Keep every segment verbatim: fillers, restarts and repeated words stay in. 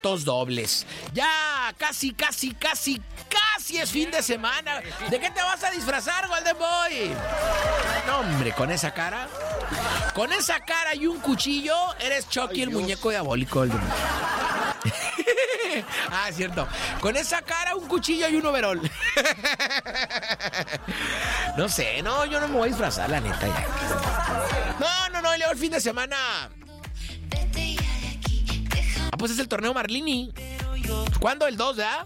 boletos dobles. Ya casi, casi, casi, casi es fin de semana. ¿De qué te vas a disfrazar, Golden Boy? No, hombre, con esa cara. Con esa cara y un cuchillo, eres Chucky, Ay, el Dios. Muñeco diabólico, Golden Boy. Ah, es cierto. Con esa cara, un cuchillo y un overol. No sé, no, yo no me voy a disfrazar, la neta. Ya. No, no, no, y luego el fin de semana. Ah, pues es el torneo Marlini. ¿Cuándo? El dos, ¿verdad?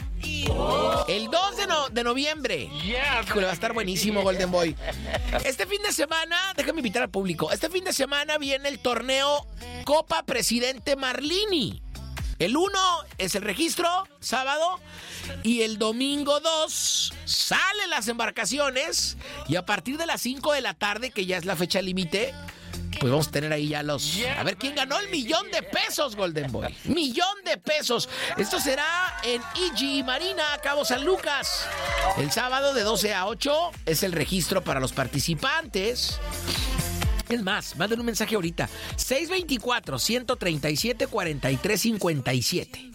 El dos de, no, de noviembre. Híjole, va a estar buenísimo, Golden Boy. Este fin de semana, déjame invitar al público. Este fin de semana viene el torneo Copa Presidente Marlini. El uno es el registro, sábado, y el domingo dos salen las embarcaciones, y a partir de las cinco de la tarde, que ya es la fecha límite, pues vamos a tener ahí ya los... A ver quién ganó el millón de pesos, Golden Boy. Millón de pesos. Esto será en I G Marina, Cabo San Lucas. El sábado de doce a ocho es el registro para los participantes. Es más, manden un mensaje ahorita. seis veinticuatro, ciento treinta y siete, cuarenta y tres cincuenta y siete.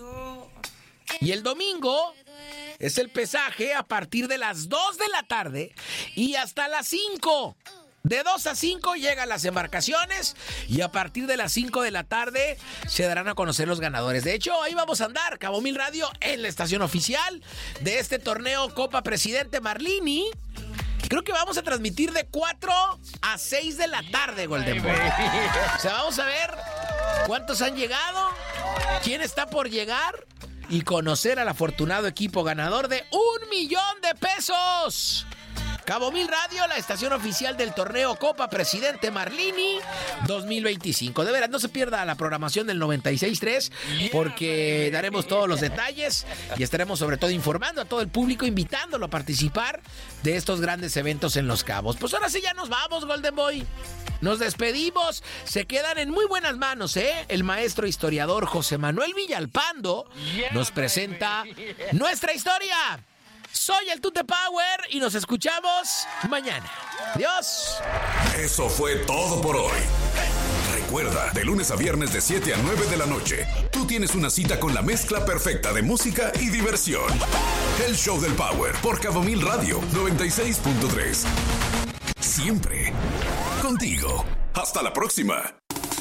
Y el domingo es el pesaje a partir de las dos de la tarde y hasta las cinco. De dos a cinco llegan las embarcaciones y a partir de las cinco de la tarde se darán a conocer los ganadores. De hecho, ahí vamos a andar, Cabo Mil Radio, en la estación oficial de este torneo Copa Presidente Marlini. Creo que vamos a transmitir de cuatro a seis de la tarde, Golden Boy. O sea, vamos a ver cuántos han llegado, quién está por llegar y conocer al afortunado equipo ganador de un millón de pesos. Cabo Mil Radio, la estación oficial del torneo Copa Presidente Marlini dos mil veinticinco. De veras, no se pierda la programación del noventa y seis punto tres porque daremos todos los detalles y estaremos sobre todo informando a todo el público, invitándolo a participar de estos grandes eventos en Los Cabos. Pues ahora sí ya nos vamos, Golden Boy. Nos despedimos. Se quedan en muy buenas manos, ¿eh? El maestro historiador José Manuel Villalpando nos presenta nuestra historia. Soy el Tute Power y nos escuchamos mañana. Adiós. Eso fue todo por hoy. Recuerda, de lunes a viernes de siete a nueve de la noche, tú tienes una cita con la mezcla perfecta de música y diversión. El Show del Power por Cabo Mil Radio noventa y seis punto tres. Siempre contigo. Hasta la próxima.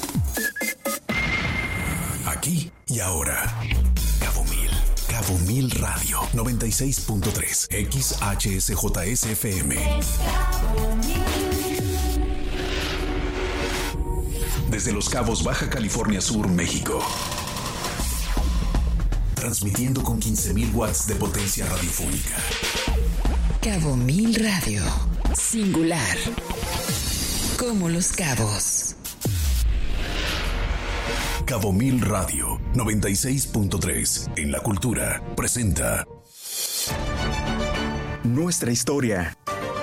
Aquí y ahora. Cabo Mil. Cabo Mil Radio noventa y seis punto tres. X H S J S F M. Desde Los Cabos, Baja California Sur, México. Transmitiendo con quince mil watts de potencia radiofónica. Cabo Mil Radio. Singular. Como Los Cabos. Cabo Mil Radio noventa y seis punto tres. En la cultura presenta Nuestra historia.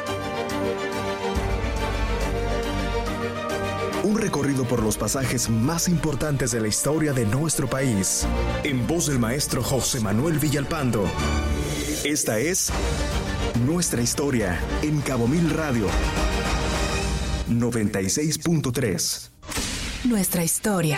Un recorrido por los pasajes más importantes de la historia de nuestro país. En voz del maestro José Manuel Villalpando. Esta es Nuestra historia en Cabo Mil Radio noventa y seis punto tres. Nuestra historia.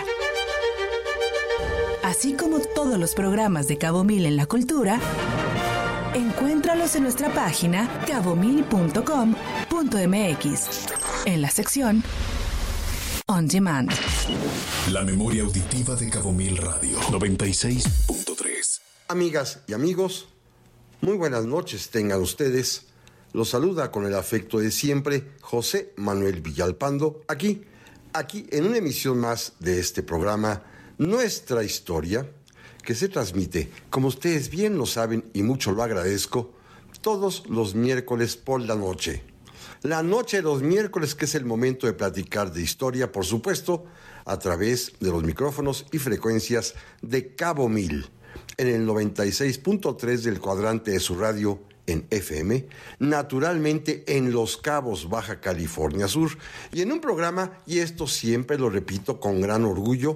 Así como todos los programas de Cabo Mil en la cultura, encuéntralos en nuestra página cabo mil punto com punto m x, en la sección On Demand. La memoria auditiva de Cabo Mil Radio noventa y seis punto tres. Amigas y amigos, muy buenas noches tengan ustedes. Los saluda con el afecto de siempre José Manuel Villalpando, aquí, aquí en una emisión más de este programa Nuestra Historia, que se transmite, como ustedes bien lo saben y mucho lo agradezco, todos los miércoles por la noche. La noche de los miércoles, que es el momento de platicar de historia, por supuesto, a través de los micrófonos y frecuencias de Cabo Mil, en el noventa y seis punto tres del cuadrante de su radio en F M, naturalmente en Los Cabos, Baja California Sur, y en un programa, y esto siempre lo repito con gran orgullo,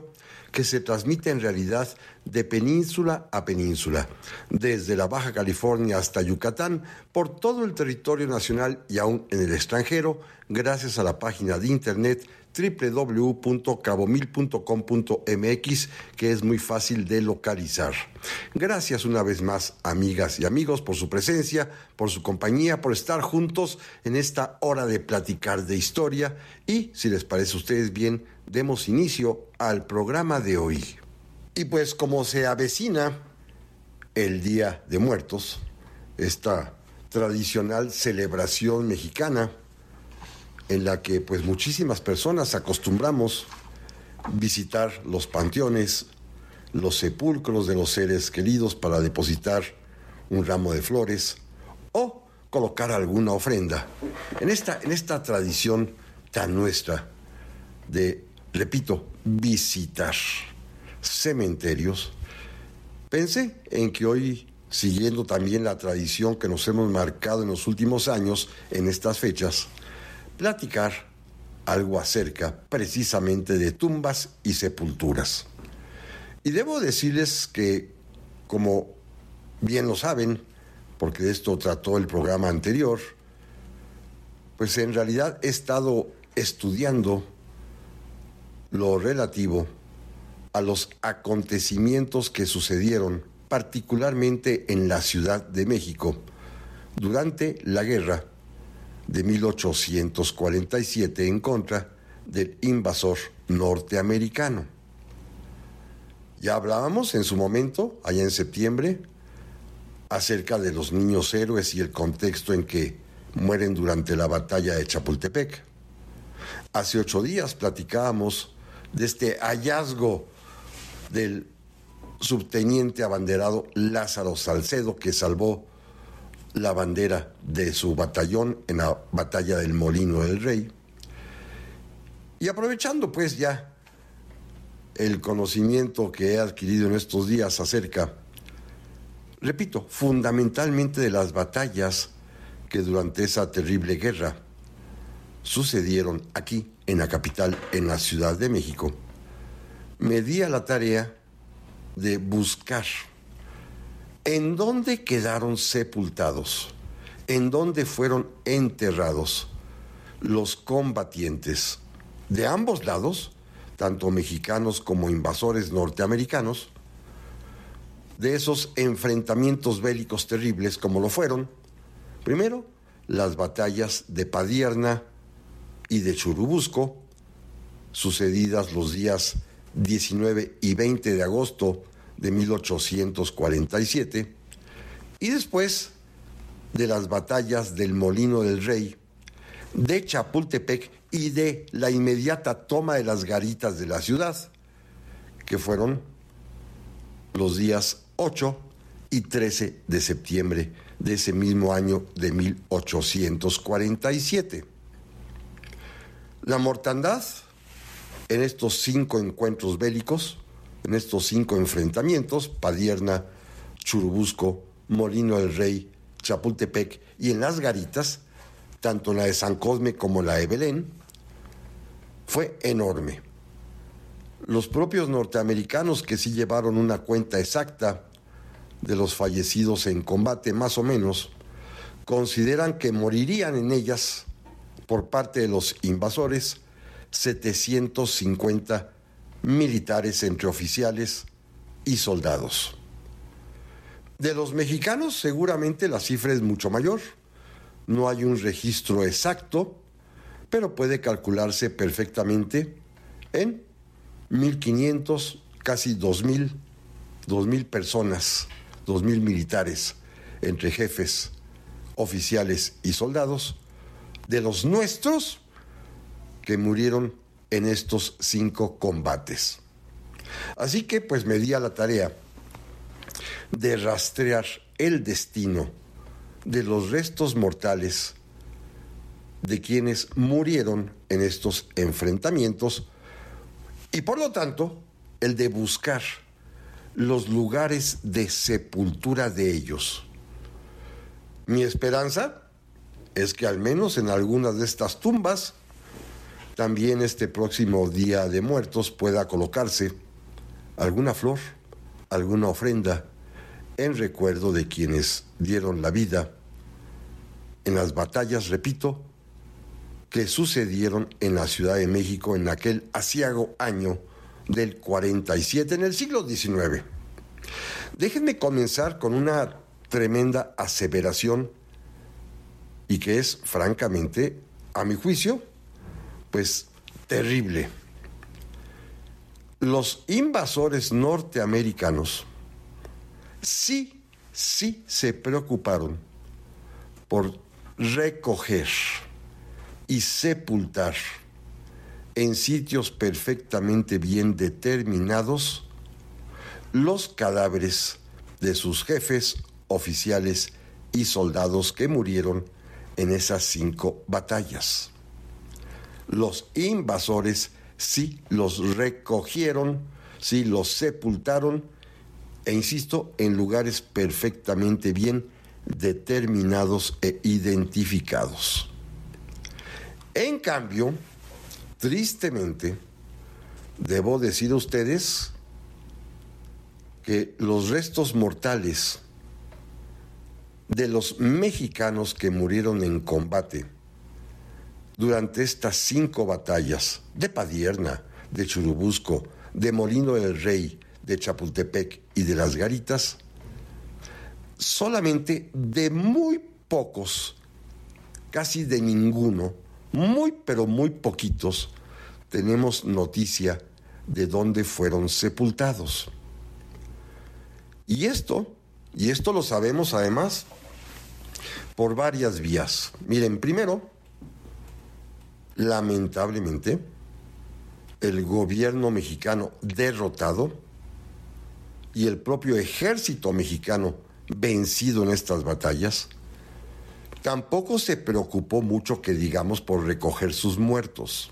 que se transmite en realidad de península a península, desde la Baja California hasta Yucatán, por todo el territorio nacional y aún en el extranjero, gracias a la página de internet doble u doble u doble u punto cabo mil punto com punto m x, que es muy fácil de localizar. Gracias una vez más, amigas y amigos, por su presencia, por su compañía, por estar juntos en esta hora de platicar de historia y, si les parece a ustedes bien, demos inicio al programa de hoy. Y pues como se avecina el Día de Muertos, esta tradicional celebración mexicana, en la que pues muchísimas personas acostumbramos visitar los panteones, los sepulcros de los seres queridos para depositar un ramo de flores o colocar alguna ofrenda. En esta, en esta tradición tan nuestra de, repito, visitar cementerios, pensé en que hoy, siguiendo también la tradición que nos hemos marcado en los últimos años en estas fechas, platicar algo acerca precisamente de tumbas y sepulturas. Y debo decirles que, como bien lo saben, porque de esto trató el programa anterior, pues en realidad he estado estudiando lo relativo a los acontecimientos que sucedieron particularmente en la Ciudad de México durante la guerra de mil ochocientos cuarenta y siete en contra del invasor norteamericano. Ya hablábamos en su momento, allá en septiembre, acerca de los niños héroes y el contexto en que mueren durante la batalla de Chapultepec. Hace ocho días platicábamos de este hallazgo del subteniente abanderado Lázaro Salcedo, que salvó la bandera de su batallón en la batalla del Molino del Rey. Y aprovechando pues ya el conocimiento que he adquirido en estos días acerca, repito, fundamentalmente de las batallas que durante esa terrible guerra sucedieron aquí en la capital, en la Ciudad de México, me di a la tarea de buscar ¿en dónde quedaron sepultados? ¿En dónde fueron enterrados los combatientes de ambos lados, tanto mexicanos como invasores norteamericanos, de esos enfrentamientos bélicos terribles como lo fueron, primero, las batallas de Padierna y de Churubusco, sucedidas los días diecinueve y veinte de agosto de mil ochocientos cuarenta y siete, y después de las batallas del Molino del Rey, de Chapultepec y de la inmediata toma de las garitas de la ciudad, que fueron los días ocho y trece de septiembre de ese mismo año de mil ochocientos cuarenta y siete. La mortandad en estos cinco encuentros bélicos, en estos cinco enfrentamientos, Padierna, Churubusco, Molino del Rey, Chapultepec y en las garitas, tanto la de San Cosme como la de Belén, fue enorme. Los propios norteamericanos, que sí llevaron una cuenta exacta de los fallecidos en combate, más o menos, consideran que morirían en ellas, por parte de los invasores, setecientos cincuenta militares entre oficiales y soldados. De los mexicanos seguramente la cifra es mucho mayor. No hay un registro exacto, pero puede calcularse perfectamente en mil quinientos, casi dos mil, dos mil personas, dos mil militares entre jefes, oficiales y soldados, de los nuestros que murieron en estos cinco combates. Así que pues me di a la tarea de rastrear el destino de los restos mortales de quienes murieron en estos enfrentamientos y por lo tanto el de buscar los lugares de sepultura de ellos. Mi esperanza es que al menos en algunas de estas tumbas también este próximo Día de Muertos pueda colocarse alguna flor, alguna ofrenda en recuerdo de quienes dieron la vida en las batallas, repito, que sucedieron en la Ciudad de México en aquel aciago año del cuarenta y siete, en el siglo diecinueve. Déjenme comenzar con una tremenda aseveración y que es, francamente, a mi juicio, pues terrible. Los invasores norteamericanos sí, sí se preocuparon por recoger y sepultar en sitios perfectamente bien determinados los cadáveres de sus jefes, oficiales y soldados que murieron en esas cinco batallas. Los invasores sí los recogieron, sí los sepultaron, e insisto, en lugares perfectamente bien determinados e identificados. En cambio, tristemente, debo decir a ustedes que los restos mortales de los mexicanos que murieron en combate durante estas cinco batallas de Padierna, de Churubusco, de Molino del Rey, de Chapultepec y de Las Garitas, solamente de muy pocos, casi de ninguno, muy pero muy poquitos, tenemos noticia de dónde fueron sepultados. Y esto, y esto lo sabemos además por varias vías. Miren, primero, lamentablemente, el gobierno mexicano derrotado y el propio ejército mexicano vencido en estas batallas tampoco se preocupó mucho, que digamos, por recoger sus muertos.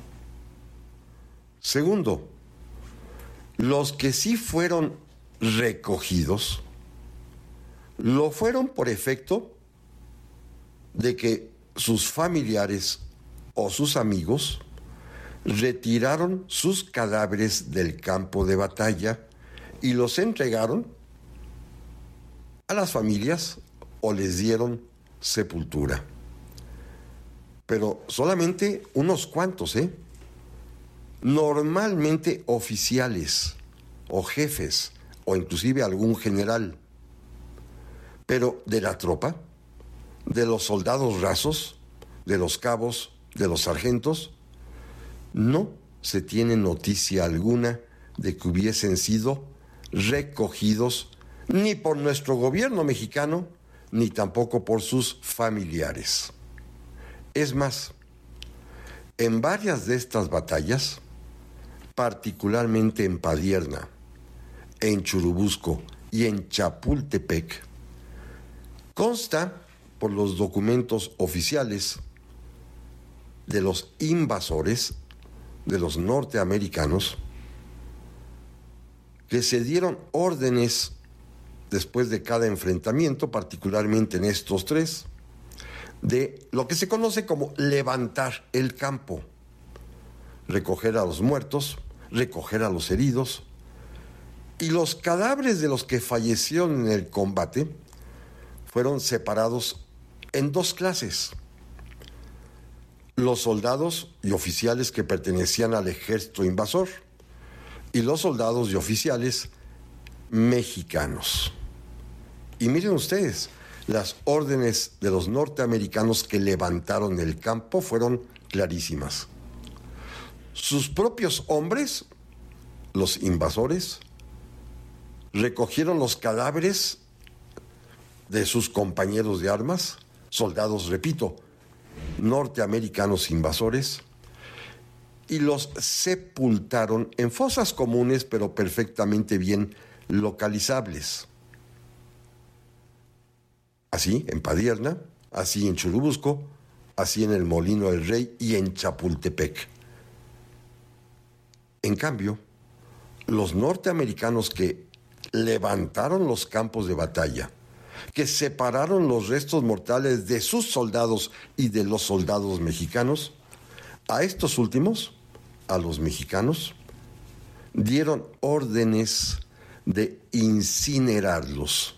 Segundo, los que sí fueron recogidos lo fueron por efecto de que sus familiares o sus amigos retiraron sus cadáveres del campo de batalla y los entregaron a las familias o les dieron sepultura. Pero solamente unos cuantos, ¿eh? Normalmente oficiales o jefes o inclusive algún general. Pero de la tropa, de los soldados rasos, de los cabos, de los sargentos, no se tiene noticia alguna de que hubiesen sido recogidos ni por nuestro gobierno mexicano, ni tampoco por sus familiares. Es más, en varias de estas batallas, particularmente en Padierna, en Churubusco y en Chapultepec, consta por los documentos oficiales de los invasores, de los norteamericanos, que se dieron órdenes después de cada enfrentamiento, particularmente en estos tres, de lo que se conoce como levantar el campo, recoger a los muertos, recoger a los heridos, y los cadáveres de los que fallecieron en el combate fueron separados en dos clases: los soldados y oficiales que pertenecían al ejército invasor y los soldados y oficiales mexicanos. Y miren ustedes, las órdenes de los norteamericanos que levantaron el campo fueron clarísimas. Sus propios hombres, los invasores, recogieron los cadáveres de sus compañeros de armas, soldados, repito, norteamericanos invasores, y los sepultaron en fosas comunes, pero perfectamente bien localizables. Así en Padierna, así en Churubusco, así en el Molino del Rey y en Chapultepec. En cambio, los norteamericanos que levantaron los campos de batalla, que separaron los restos mortales de sus soldados y de los soldados mexicanos, a estos últimos, a los mexicanos, dieron órdenes de incinerarlos.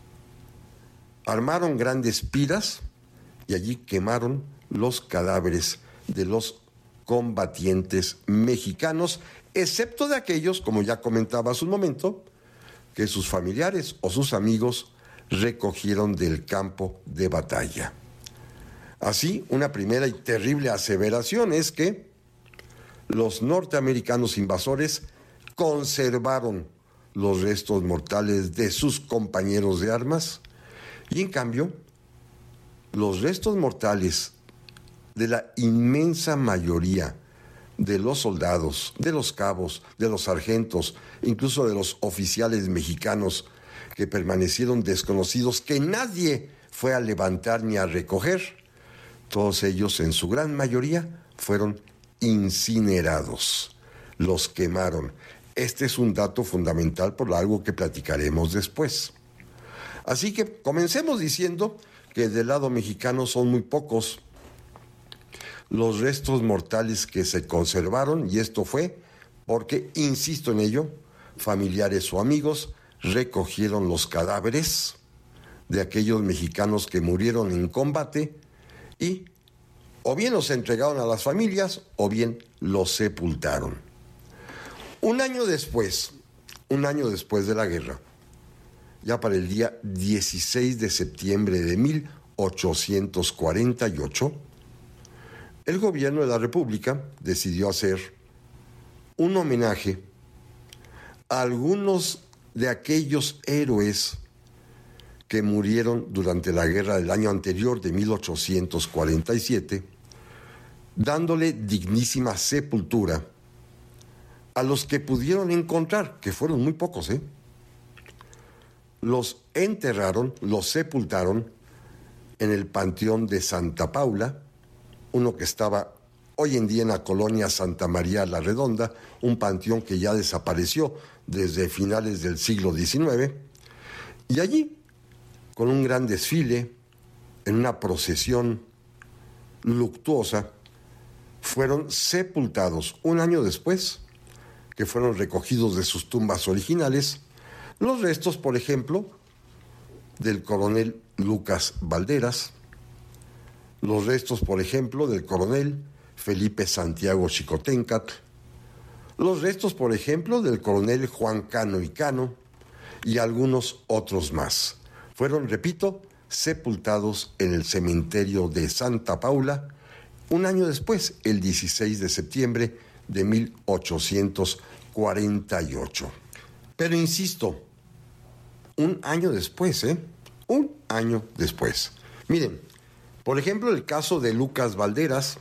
Armaron grandes piras y allí quemaron los cadáveres de los combatientes mexicanos, excepto de aquellos, como ya comentaba hace un momento, que sus familiares o sus amigos recogieron del campo de batalla. Así, una primera y terrible aseveración es que los norteamericanos invasores conservaron los restos mortales de sus compañeros de armas y, en cambio, los restos mortales de la inmensa mayoría de los soldados, de los cabos, de los sargentos, incluso de los oficiales mexicanos que permanecieron desconocidos, que nadie fue a levantar ni a recoger, todos ellos, en su gran mayoría, fueron incinerados, los quemaron. Este es un dato fundamental por algo que platicaremos después. Así que comencemos diciendo que del lado mexicano son muy pocos los restos mortales que se conservaron, y esto fue porque, insisto en ello, familiares o amigos recogieron los cadáveres de aquellos mexicanos que murieron en combate y o bien los entregaron a las familias o bien los sepultaron. Un año después, un año después de la guerra, ya para el día dieciséis de septiembre de mil ochocientos cuarenta y ocho, el gobierno de la República decidió hacer un homenaje a algunos de aquellos héroes que murieron durante la guerra del año anterior de mil ochocientos cuarenta y siete, dándole dignísima sepultura a los que pudieron encontrar, que fueron muy pocos, ¿eh? Los enterraron, los sepultaron en el Panteón de Santa Paula, uno que estaba hoy en día en la colonia Santa María la Redonda, un panteón que ya desapareció desde finales del siglo diecinueve, y allí, con un gran desfile, en una procesión luctuosa, fueron sepultados un año después, que fueron recogidos de sus tumbas originales, los restos, por ejemplo, del coronel Lucas Valderas, los restos, por ejemplo, del coronel Felipe Santiago Xicoténcatl, los restos, por ejemplo, del coronel Juan Cano y Cano, y algunos otros más. Fueron, repito, sepultados en el cementerio de Santa Paula un año después, el dieciséis de septiembre de mil ochocientos cuarenta y ocho. Pero insisto, un año después, ¿eh? Un año después. Miren, por ejemplo, el caso de Lucas Valderas,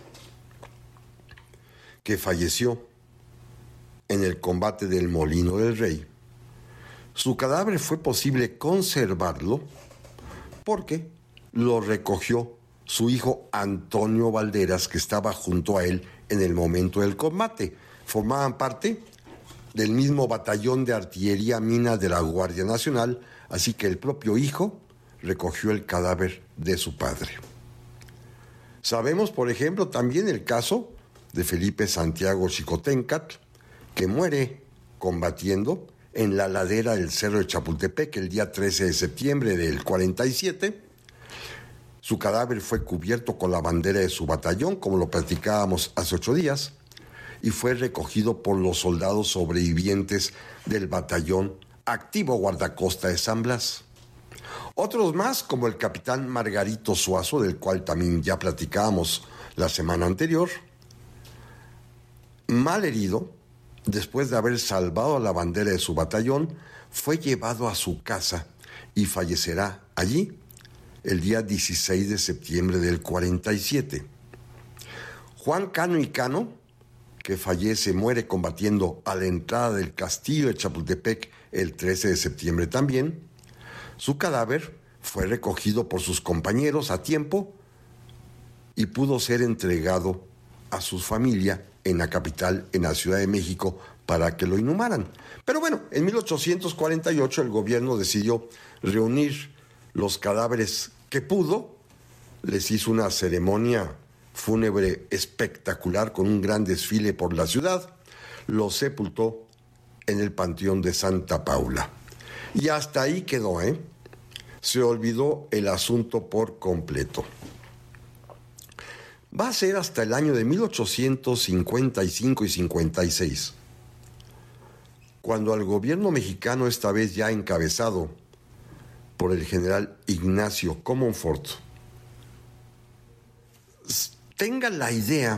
que falleció en el combate del Molino del Rey. Su cadáver fue posible conservarlo porque lo recogió su hijo Antonio Valderas, que estaba junto a él en el momento del combate. Formaban parte del mismo batallón de artillería mina de la Guardia Nacional, así que el propio hijo recogió el cadáver de su padre. Sabemos, por ejemplo, también el caso de Felipe Santiago Xicoténcatl, que muere combatiendo en la ladera del Cerro de Chapultepec el día trece de septiembre del cuarenta y siete. Su cadáver fue cubierto con la bandera de su batallón, como lo platicábamos hace ocho días, y fue recogido por los soldados sobrevivientes del batallón activo guardacosta de San Blas. Otros más, como el capitán Margarito Suazo, del cual también ya platicábamos la semana anterior, mal herido, después de haber salvado la bandera de su batallón, fue llevado a su casa y fallecerá allí el día dieciséis de septiembre del cuarenta y siete. Juan Cano y Cano, que fallece, muere combatiendo a la entrada del castillo de Chapultepec el trece de septiembre también. Su cadáver fue recogido por sus compañeros a tiempo y pudo ser entregado a su familia en la capital, en la Ciudad de México, para que lo inhumaran. Pero bueno, en mil ochocientos cuarenta y ocho el gobierno decidió reunir los cadáveres que pudo, les hizo una ceremonia fúnebre espectacular con un gran desfile por la ciudad, los sepultó en el Panteón de Santa Paula. Y hasta ahí quedó, ¿eh? Se olvidó el asunto por completo. Va a ser hasta el año de mil ochocientos cincuenta y cinco y cincuenta y seis, cuando al gobierno mexicano, esta vez ya encabezado por el general Ignacio Comonfort, tenga la idea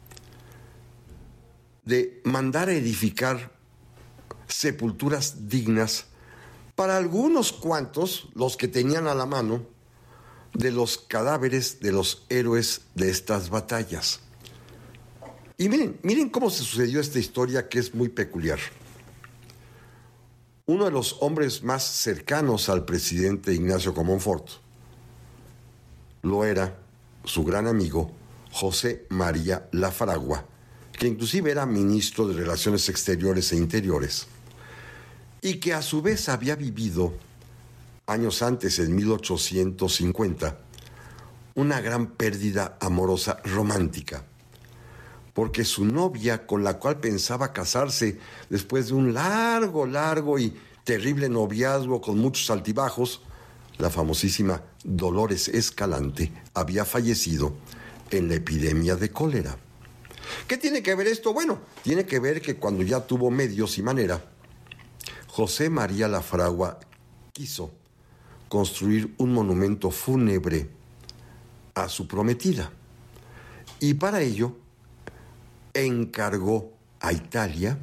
de mandar a edificar sepulturas dignas para algunos cuantos, los que tenían a la mano, de los cadáveres de los héroes de estas batallas. Y miren, miren cómo se sucedió esta historia, que es muy peculiar. Uno de los hombres más cercanos al presidente Ignacio Comonfort lo era su gran amigo José María Lafragua, que inclusive era ministro de Relaciones Exteriores e Interiores, y que a su vez había vivido años antes, en mil ochocientos cincuenta, una gran pérdida amorosa romántica, porque su novia, con la cual pensaba casarse después de un largo, largo y terrible noviazgo con muchos altibajos, la famosísima Dolores Escalante, había fallecido en la epidemia de cólera. ¿Qué tiene que ver esto? Bueno, tiene que ver que cuando ya tuvo medios y manera, José María Lafragua quiso construir un monumento fúnebre a su prometida, y para ello encargó a Italia,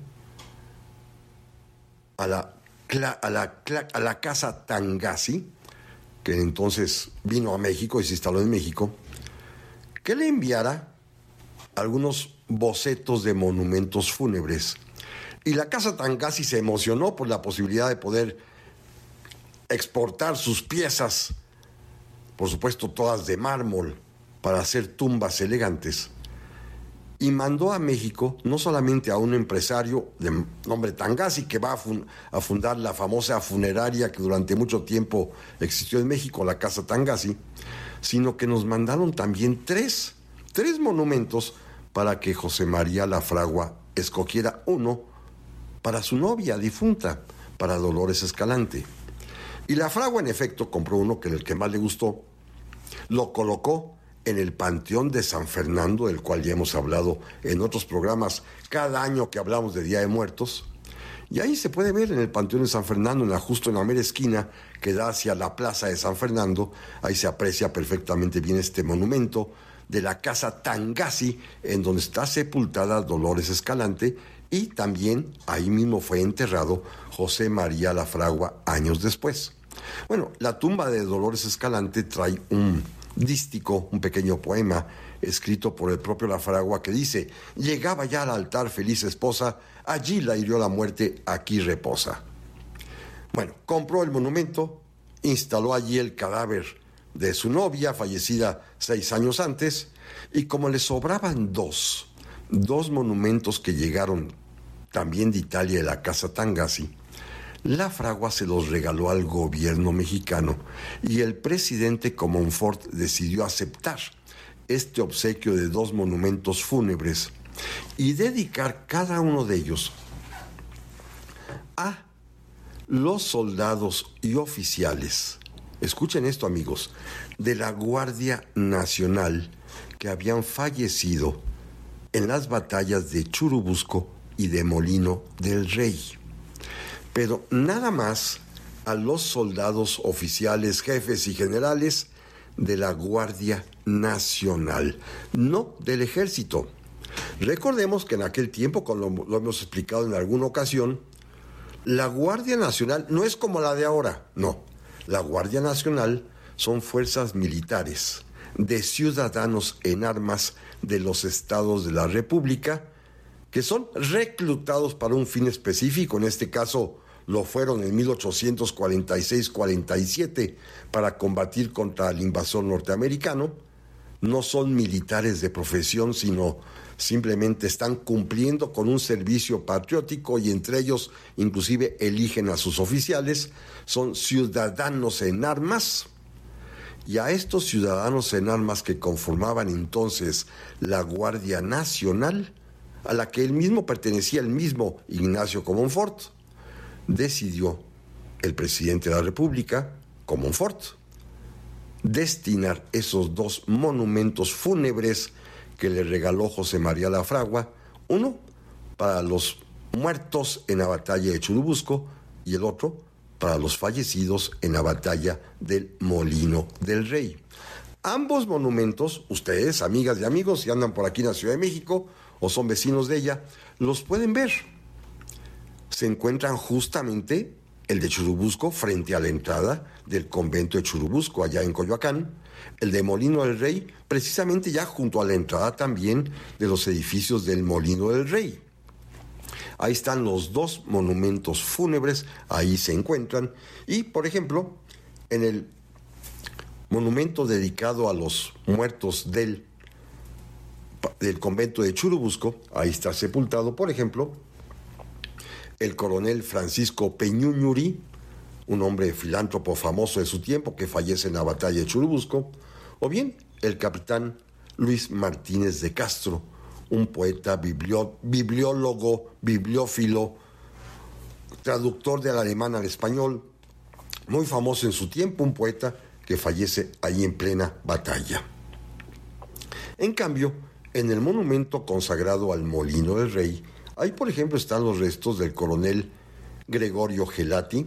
a la, a la, a la casa Tangassi, que entonces vino a México y se instaló en México, que le enviara algunos bocetos de monumentos fúnebres. Y la casa Tangassi se emocionó por la posibilidad de poder exportar sus piezas, por supuesto todas de mármol, para hacer tumbas elegantes, y mandó a México no solamente a un empresario de nombre Tangassi, que va a, fun- a fundar la famosa funeraria que durante mucho tiempo existió en México, la Casa Tangassi, sino que nos mandaron también tres, tres monumentos para que José María Lafragua escogiera uno para su novia difunta, para Dolores Escalante. Y Lafragua, en efecto, compró uno que era el que más le gustó, lo colocó en el Panteón de San Fernando, del cual ya hemos hablado en otros programas cada año que hablamos de Día de Muertos, y ahí se puede ver en el Panteón de San Fernando, en la, justo en la mera esquina que da hacia la Plaza de San Fernando, ahí se aprecia perfectamente bien este monumento de la Casa Tangassi, en donde está sepultada Dolores Escalante, y también ahí mismo fue enterrado José María Lafragua años después. Bueno, la tumba de Dolores Escalante trae un dístico, un pequeño poema escrito por el propio Lafragua que dice: llegaba ya al altar feliz esposa, allí la hirió la muerte, aquí reposa. Bueno, compró el monumento, instaló allí el cadáver de su novia, fallecida seis años antes, y como le sobraban dos, dos monumentos que llegaron también de Italia, de la Casa Tangassi, Lafragua se los regaló al gobierno mexicano, y el presidente Comonfort decidió aceptar este obsequio de dos monumentos fúnebres y dedicar cada uno de ellos a los soldados y oficiales, escuchen esto amigos, de la Guardia Nacional que habían fallecido en las batallas de Churubusco y de Molino del Rey. Pero nada más a los soldados, oficiales, jefes y generales de la Guardia Nacional, no del Ejército. Recordemos que en aquel tiempo, como lo, lo hemos explicado en alguna ocasión, la Guardia Nacional no es como la de ahora, no. La Guardia Nacional son fuerzas militares de ciudadanos en armas de los estados de la República, que son reclutados para un fin específico. En este caso lo fueron en mil ochocientos cuarenta y seis cuarenta y siete para combatir contra el invasor norteamericano. No son militares de profesión, sino simplemente están cumpliendo con un servicio patriótico, y entre ellos inclusive eligen a sus oficiales. Son ciudadanos en armas, y a estos ciudadanos en armas que conformaban entonces la Guardia Nacional, a la que él mismo pertenecía, el mismo Ignacio Comonfort. Decidió el presidente de la República, Comonfort, destinar esos dos monumentos fúnebres que le regaló José María Lafragua, uno para los muertos en la batalla de Churubusco y el otro para los fallecidos en la batalla del Molino del Rey. Ambos monumentos, ustedes, amigas y amigos, si andan por aquí en la Ciudad de México o son vecinos de ella, los pueden ver. Se encuentran justamente el de Churubusco frente a la entrada del convento de Churubusco, allá en Coyoacán, el de Molino del Rey, precisamente ya junto a la entrada también de los edificios del Molino del Rey. Ahí están los dos monumentos fúnebres, ahí se encuentran. Y, por ejemplo, en el monumento dedicado a los muertos del, del convento de Churubusco, ahí está sepultado, por ejemplo, el coronel Francisco Peñuñuri, un hombre filántropo famoso de su tiempo que fallece en la batalla de Churubusco, o bien el capitán Luis Martínez de Castro, un poeta, biblio, bibliólogo, bibliófilo, traductor del alemán al español, muy famoso en su tiempo, un poeta que fallece ahí en plena batalla. En cambio, en el monumento consagrado al Molino del Rey, ahí, por ejemplo, están los restos del coronel Gregorio Gelati.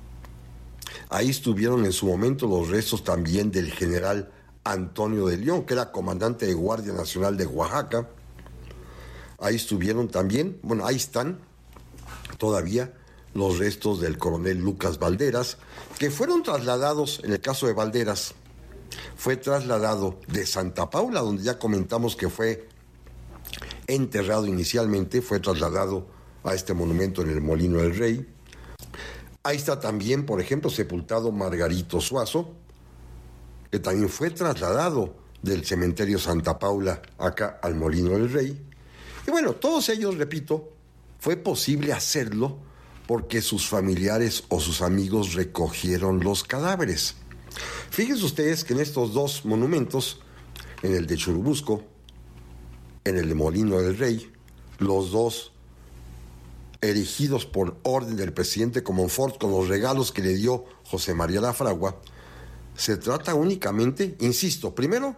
Ahí estuvieron en su momento los restos también del general Antonio de León, que era comandante de Guardia Nacional de Oaxaca. Ahí estuvieron también, bueno, ahí están todavía los restos del coronel Lucas Valderas, que fueron trasladados, en el caso de Valderas, fue trasladado de Santa Paula, donde ya comentamos que fue enterrado inicialmente, fue trasladado a este monumento en el Molino del Rey. Ahí está también, por ejemplo, sepultado Margarito Suazo, que también fue trasladado del cementerio Santa Paula acá al Molino del Rey. Y bueno, todos ellos, repito, fue posible hacerlo porque sus familiares o sus amigos recogieron los cadáveres. Fíjense ustedes que en estos dos monumentos, en el de Churubusco, en el de Molino del Rey, los dos erigidos por orden del presidente Comonfort con los regalos que le dio José María Lafragua, se trata únicamente, insisto, primero,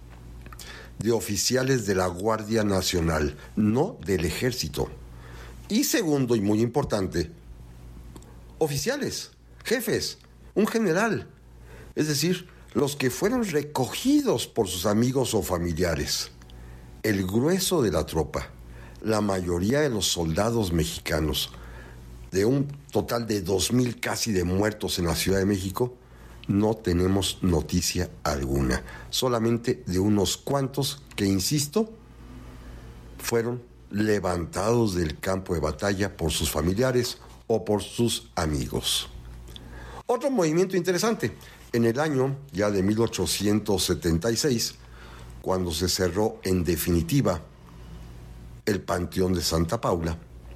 de oficiales de la Guardia Nacional, no del Ejército. Y segundo, y muy importante, oficiales, jefes, un general, es decir, los que fueron recogidos por sus amigos o familiares. El grueso de la tropa, la mayoría de los soldados mexicanos, de un total de dos mil casi de muertos en la Ciudad de México, no tenemos noticia alguna, solamente de unos cuantos que, insisto, fueron levantados del campo de batalla por sus familiares o por sus amigos. Otro movimiento interesante, en el año ya de mil ochocientos setenta y seis, cuando se cerró en definitiva el Panteón de Santa Paula,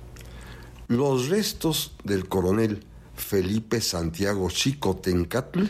los restos del coronel Felipe Santiago Xicotencatl,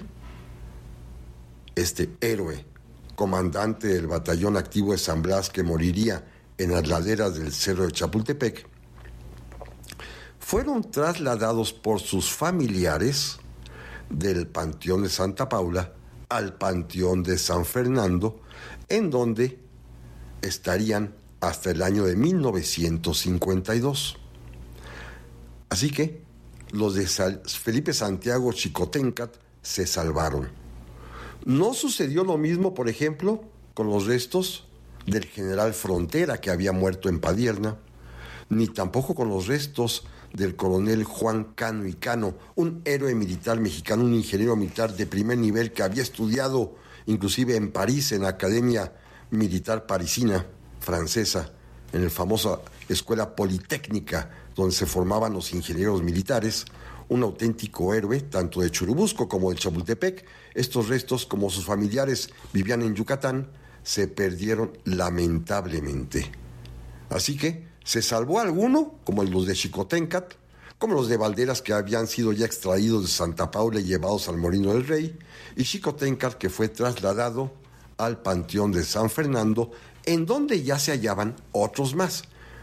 este héroe, comandante del batallón activo de San Blas que moriría en las laderas del Cerro de Chapultepec, fueron trasladados por sus familiares del Panteón de Santa Paula al Panteón de San Fernando, en donde estarían hasta el año de mil novecientos cincuenta y dos. Así que los de Felipe Santiago Xicoténcatl se salvaron. No sucedió lo mismo, por ejemplo, con los restos del general Frontera, que había muerto en Padierna, ni tampoco con los restos del coronel Juan Cano y Cano, un héroe militar mexicano, un ingeniero militar de primer nivel que había estudiado inclusive en París, en la Academia Militar Parisina francesa, en la famosa Escuela Politécnica, donde se formaban los ingenieros militares, un auténtico héroe, tanto de Churubusco como de Chapultepec. Estos restos, como sus familiares vivían en Yucatán, se perdieron lamentablemente. Así que se salvó alguno, como los de Xicoténcatl, como los de Valderas, que habían sido ya extraídos de Santa Paula y llevados al Molino del Rey, y Xicoténcatl, que fue trasladado al Panteón de San Fernando, en donde ya se hallaban otros más.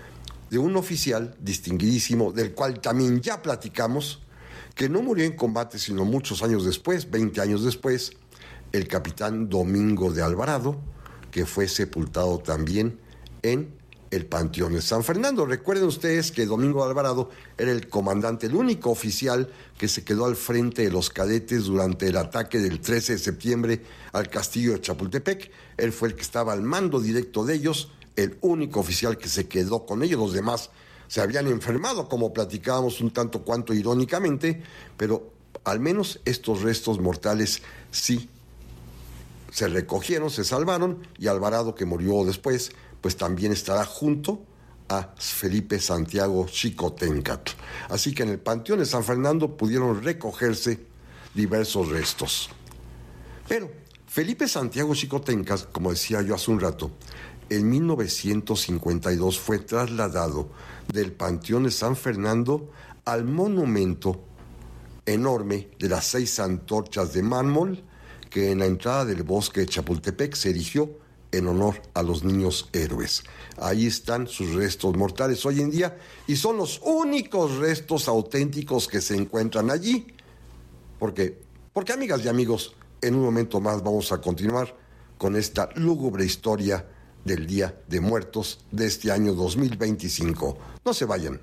de un oficial distinguidísimo, del cual también ya platicamos, que no murió en combate sino muchos años después, veinte años después, el capitán Domingo de Alvarado, que fue sepultado también en el Panteón de San Fernando. Recuerden ustedes que Domingo de Alvarado era el comandante, el único oficial que se quedó al frente de los cadetes durante el ataque del trece de septiembre al castillo de Chapultepec. Él fue el que estaba al mando directo de ellos, el único oficial que se quedó con ellos. Los demás se habían enfermado, como platicábamos un tanto cuanto irónicamente, pero al menos estos restos mortales sí se recogieron, se salvaron, y Alvarado, que murió después, pues también estará junto a Felipe Santiago Xicoténcatl. Así que en el Panteón de San Fernando pudieron recogerse diversos restos. Pero Felipe Santiago Xicoténcatl, como decía yo hace un rato, en mil novecientos cincuenta y dos fue trasladado del Panteón de San Fernando al monumento enorme de las seis antorchas de mármol que en la entrada del bosque de Chapultepec se erigió en honor a los niños héroes. Ahí están sus restos mortales hoy en día y son los únicos restos auténticos que se encuentran allí. Porque, porque amigas y amigos, en un momento más vamos a continuar con esta lúgubre historia del Día de Muertos de este año dos mil veinticinco. No se vayan.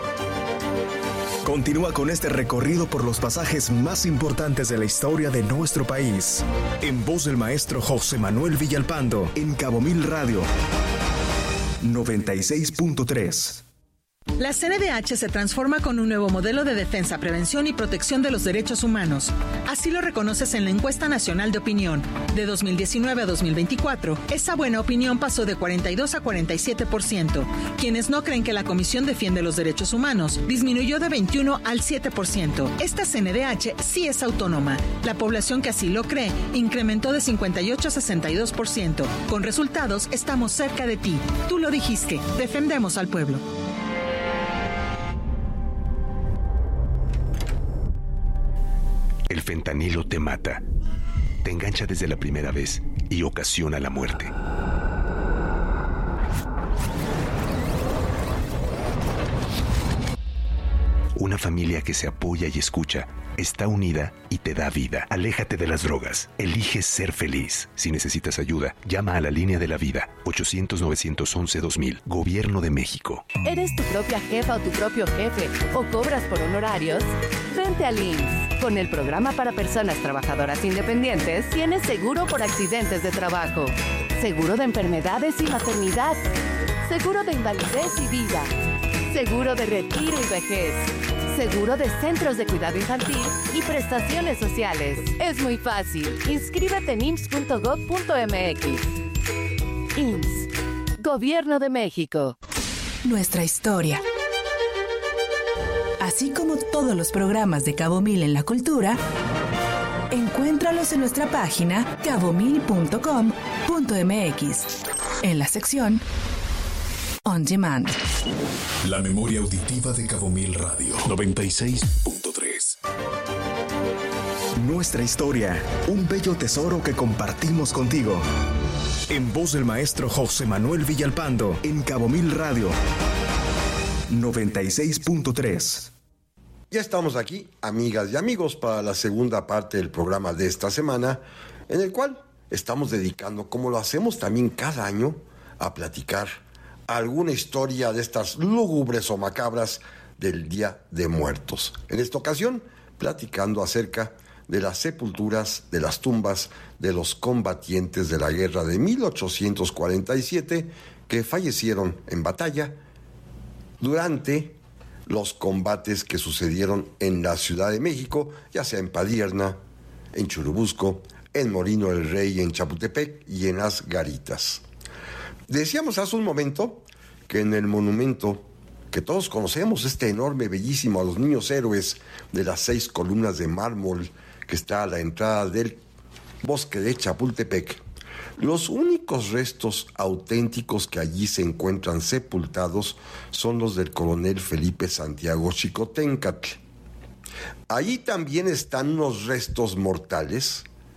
Continúa con este recorrido por los pasajes más importantes de la historia de nuestro país. En voz del maestro José Manuel Villalpando, en Cabo Mil Radio noventa y seis punto tres. La C N D H se transforma con un nuevo modelo de defensa, prevención y protección de los derechos humanos. Así lo reconoces en la encuesta nacional de opinión. De dos mil diecinueve a dos mil veinticuatro, esa buena opinión pasó de cuarenta y dos a cuarenta y siete por ciento. Quienes no creen que la Comisión defiende los derechos humanos disminuyó de veintiuno al siete por ciento. Esta C N D H sí es autónoma. La población que así lo cree incrementó de cincuenta y ocho a sesenta y dos por ciento. Con resultados, estamos cerca de ti. Tú lo dijiste. Defendemos al pueblo. El fentanilo te mata, te engancha desde la primera vez y ocasiona la muerte. Una familia que se apoya y escucha está unida y te da vida. Aléjate de las drogas. Elige ser feliz. Si necesitas ayuda, llama a la línea de la vida. ochocientos, novecientos once, dos mil. Gobierno de México. ¿Eres tu propia jefa o tu propio jefe o cobras por honorarios? Vente al I M S S. Con el programa para personas trabajadoras independientes, tienes seguro por accidentes de trabajo, seguro de enfermedades y maternidad, seguro de invalidez y vida, seguro de retiro y vejez, seguro de centros de cuidado infantil y prestaciones sociales. Es muy fácil. Inscríbete en I M S S punto gov punto m x. I M S S, Gobierno de México. Nuestra historia. Así como todos los programas de Cabo Mil en la cultura, encuéntralos en nuestra página cabo mil punto com punto m x, en la sección On Demand. La memoria auditiva de Cabo Mil Radio noventa y seis punto tres. Nuestra historia, un bello tesoro que compartimos contigo. En voz del maestro José Manuel Villalpando, en Cabo Mil Radio noventa y seis punto tres. Ya estamos aquí, amigas y amigos, para la segunda parte del programa de esta semana, en el cual estamos dedicando, como lo hacemos también cada año, a platicar alguna historia de estas lúgubres o macabras del Día de Muertos. En esta ocasión, platicando acerca de las sepulturas, de las tumbas de los combatientes de la guerra de mil ochocientos cuarenta y siete que fallecieron en batalla durante los combates que sucedieron en la Ciudad de México, ya sea en Padierna, en Churubusco, en Molino del Rey, en Chapultepec y en Las Garitas. Decíamos hace un momento que en el monumento que todos conocemos, este enorme, bellísimo, a los niños héroes de las seis columnas de mármol que está a la entrada del bosque de Chapultepec, los únicos restos auténticos que allí se encuentran sepultados son los del coronel Felipe Santiago Xicoténcatl. Allí también están unos restos mortales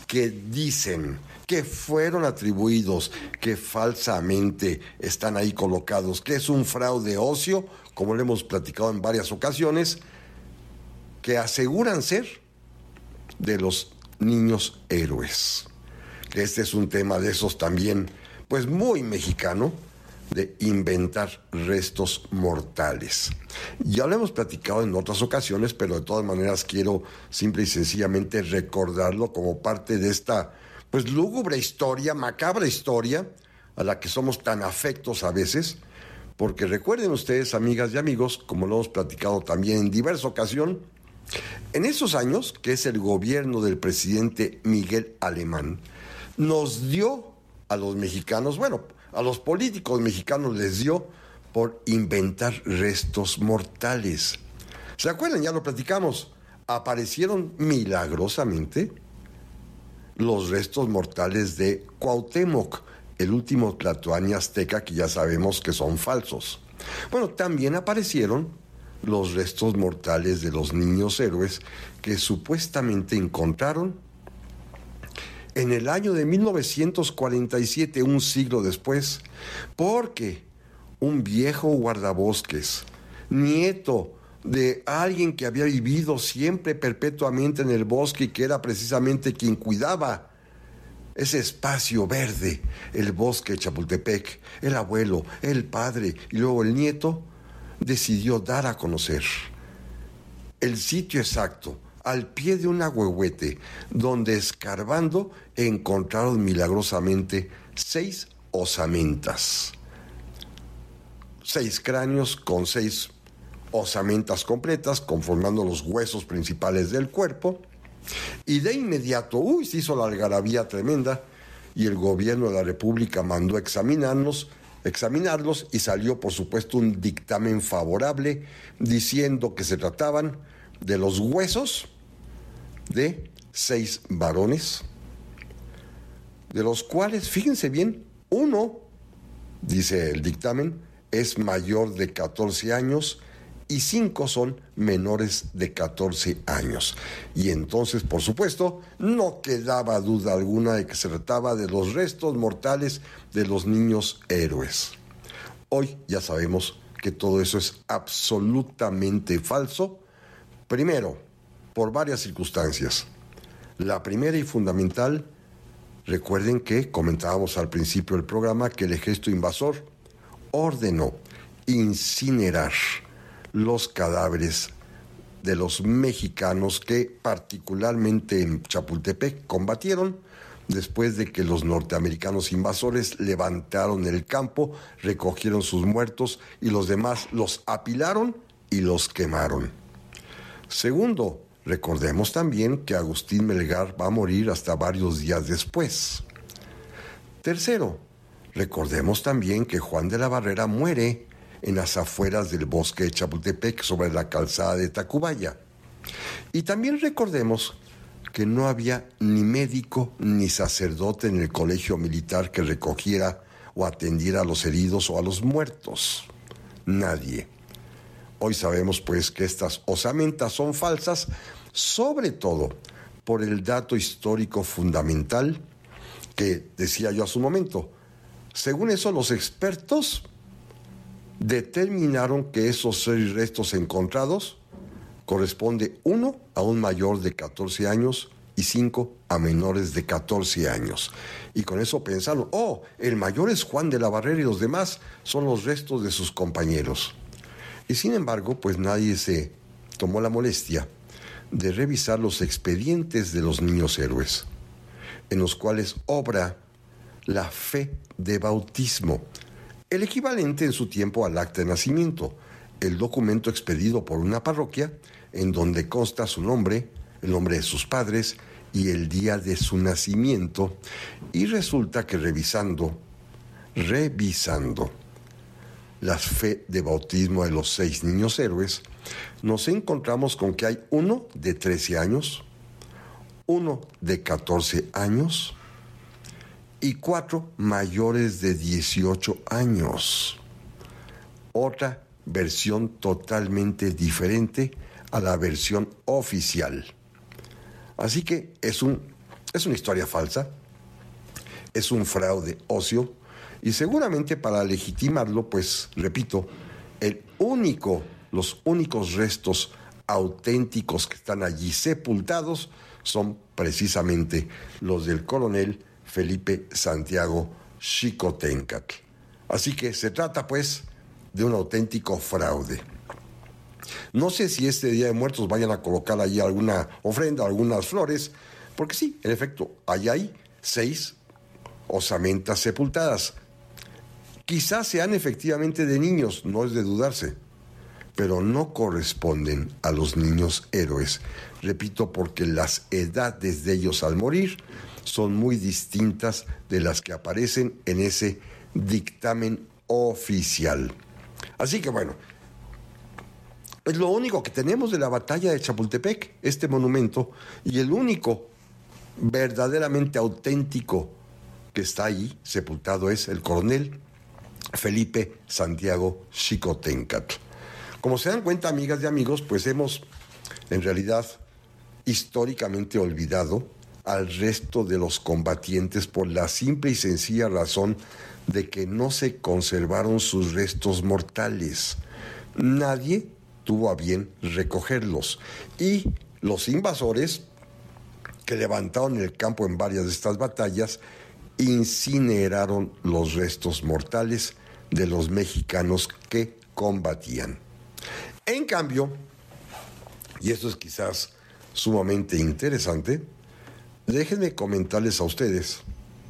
que dicen que fueron atribuidos, que falsamente están ahí colocados, que es un fraude óseo, como lo hemos platicado en varias ocasiones, que aseguran ser de los niños héroes. Este es un tema de esos también, pues muy mexicano, de inventar restos mortales. Ya lo hemos platicado en otras ocasiones, pero de todas maneras quiero simple y sencillamente recordarlo como parte de esta, pues lúgubre historia, macabra historia, a la que somos tan afectos a veces, porque recuerden ustedes, amigas y amigos, como lo hemos platicado también en diversa ocasión, en esos años, que es el gobierno del presidente Miguel Alemán, nos dio a los mexicanos, bueno, a los políticos mexicanos les dio por inventar restos mortales. ¿Se acuerdan? Ya lo platicamos. Aparecieron milagrosamente los restos mortales de Cuauhtémoc, el último tlatoani azteca, que ya sabemos que son falsos. Bueno, también aparecieron los restos mortales de los niños héroes que supuestamente encontraron en el año de mil novecientos cuarenta y siete, un siglo después, porque un viejo guardabosques, nieto de alguien que había vivido siempre perpetuamente en el bosque y que era precisamente quien cuidaba ese espacio verde, el bosque de Chapultepec, el abuelo, el padre y luego el nieto, decidió dar a conocer el sitio exacto, al pie de un ahuehuete, donde escarbando encontraron milagrosamente seis osamentas. Seis cráneos con seis osamentas completas, conformando los huesos principales del cuerpo. Y de inmediato, uy, se hizo la algarabía tremenda, y el gobierno de la República mandó a examinarnos, examinarlos, y salió, por supuesto, un dictamen favorable, diciendo que se trataban de los huesos de seis varones, de los cuales, fíjense bien, uno, dice el dictamen, es mayor de catorce años y cinco son menores de catorce años. Y entonces, por supuesto, no quedaba duda alguna de que se trataba de los restos mortales de los niños héroes. Hoy ya sabemos que todo eso es absolutamente falso. Primero, por varias circunstancias. La primera y fundamental, recuerden que comentábamos al principio del programa que el ejército invasor ordenó incinerar los cadáveres de los mexicanos que particularmente en Chapultepec combatieron después de que los norteamericanos invasores levantaron el campo, recogieron sus muertos y los demás los apilaron y los quemaron. Segundo, recordemos también que Agustín Melgar va a morir hasta varios días después. Tercero, recordemos también que Juan de la Barrera muere en las afueras del bosque de Chapultepec, sobre la calzada de Tacubaya. Y también recordemos que no había ni médico ni sacerdote en el colegio militar que recogiera o atendiera a los heridos o a los muertos. Nadie. Hoy sabemos pues que estas osamentas son falsas, sobre todo por el dato histórico fundamental que decía yo hace un momento. Según eso, los expertos determinaron que esos seis restos encontrados corresponde uno a un mayor de catorce años y cinco a menores de catorce años. Y con eso pensaron, oh, el mayor es Juan de la Barrera y los demás son los restos de sus compañeros. Y sin embargo, pues nadie se tomó la molestia de revisar los expedientes de los niños héroes, en los cuales obra la fe de bautismo, el equivalente en su tiempo al acta de nacimiento, el documento expedido por una parroquia en donde consta su nombre, el nombre de sus padres y el día de su nacimiento. Y resulta que revisando, revisando la fe de bautismo de los seis niños héroes, nos encontramos con que hay uno de trece años, uno de catorce años y cuatro mayores de dieciocho años. Otra versión totalmente diferente a la versión oficial. Así que es un, Es una historia falsa, es un fraude óseo, y seguramente para legitimarlo, pues, repito, el único, los únicos restos auténticos que están allí sepultados son precisamente los del coronel Felipe Santiago Xicoténcatl. Así que se trata, pues, de un auténtico fraude. No sé si este Día de Muertos vayan a colocar allí alguna ofrenda, algunas flores, porque sí, en efecto, allá hay seis osamentas sepultadas. Quizás sean efectivamente de niños, no es de dudarse, pero no corresponden a los niños héroes. Repito, porque las edades de ellos al morir son muy distintas de las que aparecen en ese dictamen oficial. Así que bueno, es lo único que tenemos de la batalla de Chapultepec, este monumento, y el único verdaderamente auténtico que está ahí sepultado es el coronel Felipe Santiago Xicoténcatl. Como se dan cuenta, amigas y amigos, pues hemos en realidad históricamente olvidado al resto de los combatientes por la simple y sencilla razón de que no se conservaron sus restos mortales. Nadie tuvo a bien recogerlos, y los invasores que levantaron el campo en varias de estas batallas incineraron los restos mortales de los mexicanos que combatían. En cambio, y esto es quizás sumamente interesante, déjenme comentarles a ustedes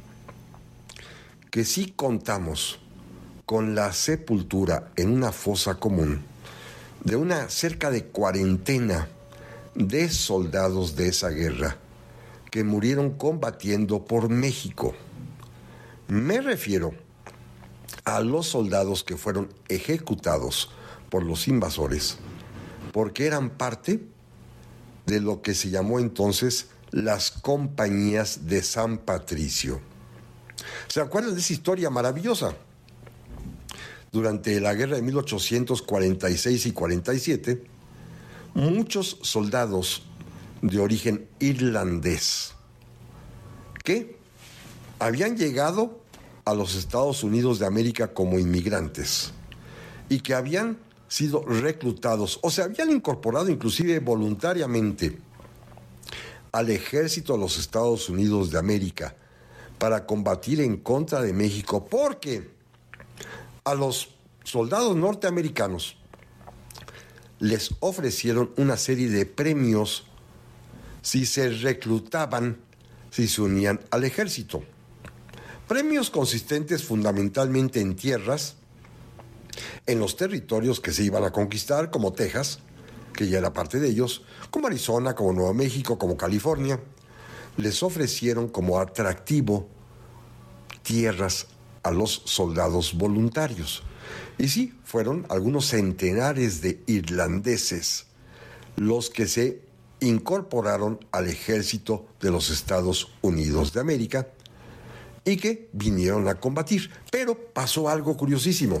que sí contamos con la sepultura en una fosa común de una cerca de cuarentena de soldados de esa guerra que murieron combatiendo por México. Me refiero a los soldados que fueron ejecutados por los invasores porque eran parte de lo que se llamó entonces las compañías de San Patricio. ¿Se acuerdan de esa historia maravillosa? Durante la guerra de mil ochocientos cuarenta y seis y cuarenta y siete, muchos soldados de origen irlandés que habían llegado a los Estados Unidos de América como inmigrantes y que habían sido reclutados o se habían incorporado inclusive voluntariamente al ejército de los Estados Unidos de América para combatir en contra de México, porque a los soldados norteamericanos les ofrecieron una serie de premios si se reclutaban, si se unían al ejército. Premios consistentes fundamentalmente en tierras, en los territorios que se iban a conquistar, como Texas, que ya era parte de ellos, como Arizona, como Nuevo México, como California. Les ofrecieron como atractivo tierras a los soldados voluntarios. Y sí, fueron algunos centenares de irlandeses los que se incorporaron al ejército de los Estados Unidos de América y que vinieron a combatir. Pero pasó algo curiosísimo.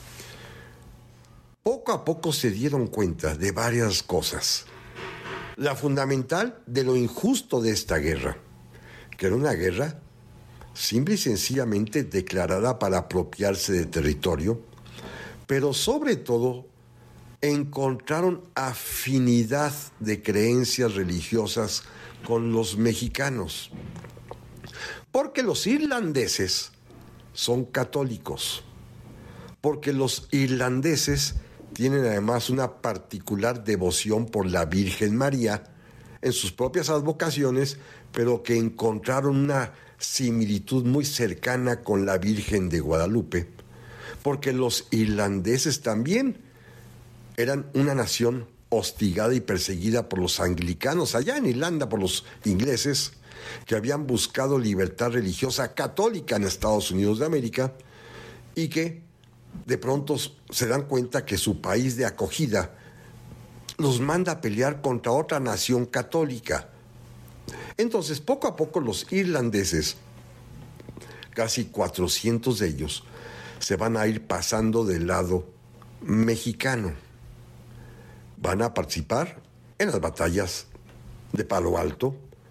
Poco a poco se dieron cuenta de varias cosas. La fundamental, de lo injusto de esta guerra, que era una guerra simple y sencillamente declarada para apropiarse de territorio, pero sobre todo encontraron afinidad de creencias religiosas con los mexicanos, porque los irlandeses son católicos, porque los irlandeses tienen además una particular devoción por la Virgen María en sus propias advocaciones, pero que encontraron una similitud muy cercana con la Virgen de Guadalupe, porque los irlandeses también eran una nación hostigada y perseguida por los anglicanos, allá en Irlanda por los ingleses, que habían buscado libertad religiosa católica en Estados Unidos de América, y que de pronto se dan cuenta que su país de acogida los manda a pelear contra otra nación católica. Entonces, poco a poco los irlandeses, casi cuatrocientos de ellos, se van a ir pasando del lado mexicano. Van a participar en las batallas de Palo Alto,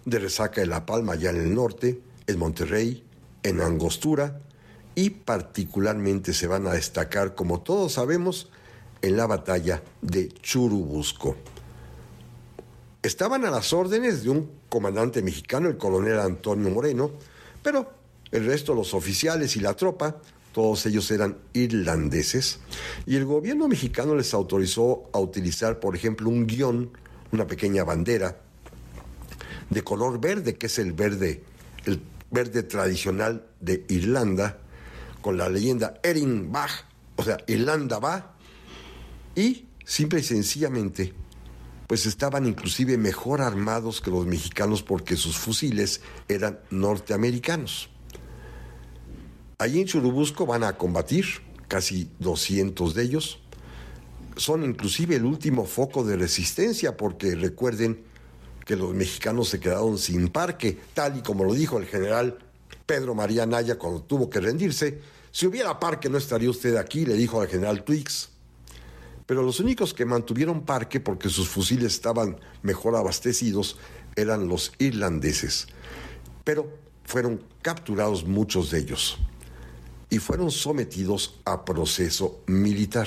de Resaca de la Palma, allá en el norte, en Monterrey, en Angostura, y particularmente se van a destacar, como todos sabemos, en la batalla de Churubusco. Estaban a las órdenes de un comandante mexicano, el coronel Antonio Moreno, pero el resto, los oficiales y la tropa, todos ellos eran irlandeses, y el gobierno mexicano les autorizó a utilizar, por ejemplo, un guión, una pequeña bandera de color verde, que es el verde, el verde tradicional de Irlanda, con la leyenda Erin Bach, o sea, Irlanda va, y simple y sencillamente, pues estaban inclusive mejor armados que los mexicanos porque sus fusiles eran norteamericanos. Allí en Churubusco van a combatir, casi doscientos de ellos. Son inclusive el último foco de resistencia, porque recuerden que los mexicanos se quedaron sin parque, tal y como lo dijo el general Pedro María Anaya cuando tuvo que rendirse. Si hubiera parque no estaría usted aquí, le dijo al general Twiggs. Pero los únicos que mantuvieron parque, porque sus fusiles estaban mejor abastecidos, eran los irlandeses. Pero fueron capturados muchos de ellos y fueron sometidos a proceso militar.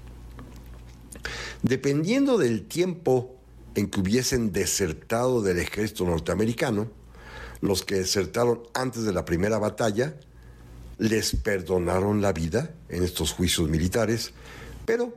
Dependiendo del tiempo en que hubiesen desertado del ejército norteamericano, los que desertaron antes de la primera batalla les perdonaron la vida en estos juicios militares, pero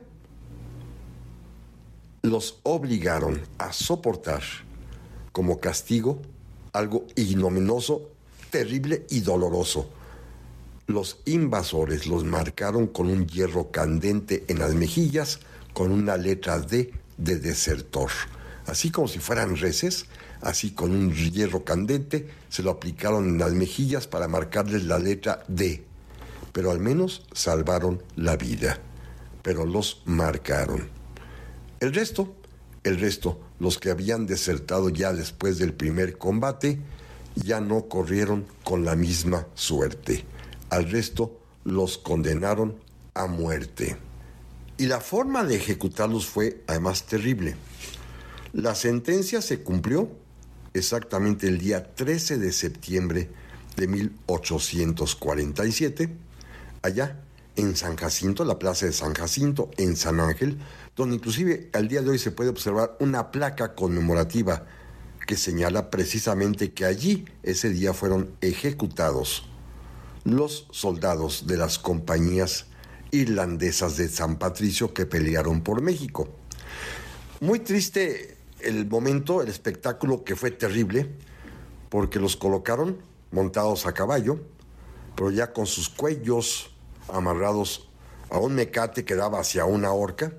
los obligaron a soportar como castigo algo ignominioso, terrible y doloroso. Los invasores los marcaron con un hierro candente en las mejillas, con una letra D de desertor. Así como si fueran reses, así con un hierro candente, se lo aplicaron en las mejillas para marcarles la letra D. Pero al menos salvaron la vida, pero los marcaron. El resto, el resto, los que habían desertado ya después del primer combate, ya no corrieron con la misma suerte. Al resto los condenaron a muerte. Y la forma de ejecutarlos fue además terrible. La sentencia se cumplió exactamente el día trece de septiembre de mil ochocientos cuarenta y siete, allá en San Jacinto, la plaza de San Jacinto, en San Ángel, donde inclusive al día de hoy se puede observar una placa conmemorativa que señala precisamente que allí ese día fueron ejecutados los soldados de las compañías irlandesas de San Patricio que pelearon por México. Muy triste el momento, el espectáculo, que fue terrible, porque los colocaron montados a caballo, pero ya con sus cuellos amarrados a un mecate que daba hacia una horca,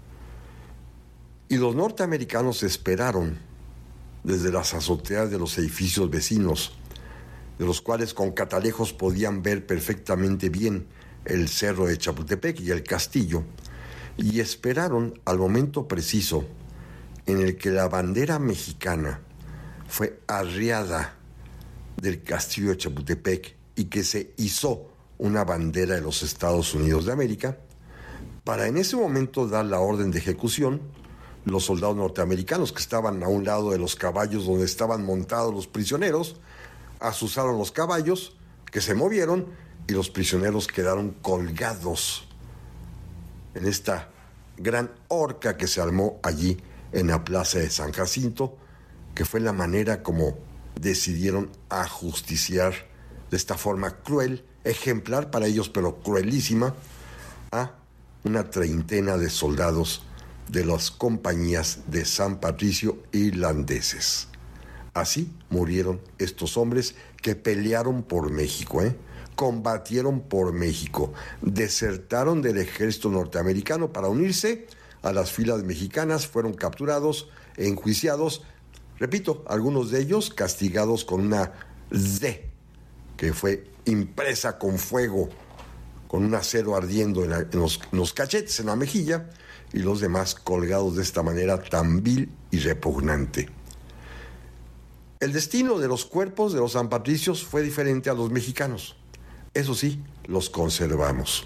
y los norteamericanos esperaron desde las azoteas de los edificios vecinos, de los cuales con catalejos podían ver perfectamente bien el cerro de Chapultepec y el castillo, y esperaron al momento preciso en el que la bandera mexicana fue arriada del castillo de Chapultepec y que se izó una bandera de los Estados Unidos de América, para en ese momento dar la orden de ejecución. Los soldados norteamericanos que estaban a un lado de los caballos donde estaban montados los prisioneros, azuzaron los caballos, que se movieron, y los prisioneros quedaron colgados en esta gran horca que se armó allí en la plaza de San Jacinto, que fue la manera como decidieron ajusticiar de esta forma cruel, ejemplar para ellos, pero cruelísima, a una treintena de soldados de las compañías de San Patricio irlandeses. Así murieron estos hombres que pelearon por México, ¿eh? combatieron por México, desertaron del ejército norteamericano para unirse a las filas mexicanas, fueron capturados e enjuiciados, repito, algunos de ellos castigados con una D, que fue impresa con fuego, con un acero ardiendo en, la, en, los, en los cachetes, en la mejilla, y los demás colgados de esta manera tan vil y repugnante. El destino de los cuerpos de los San Patricios fue diferente a los mexicanos. Eso sí, los conservamos.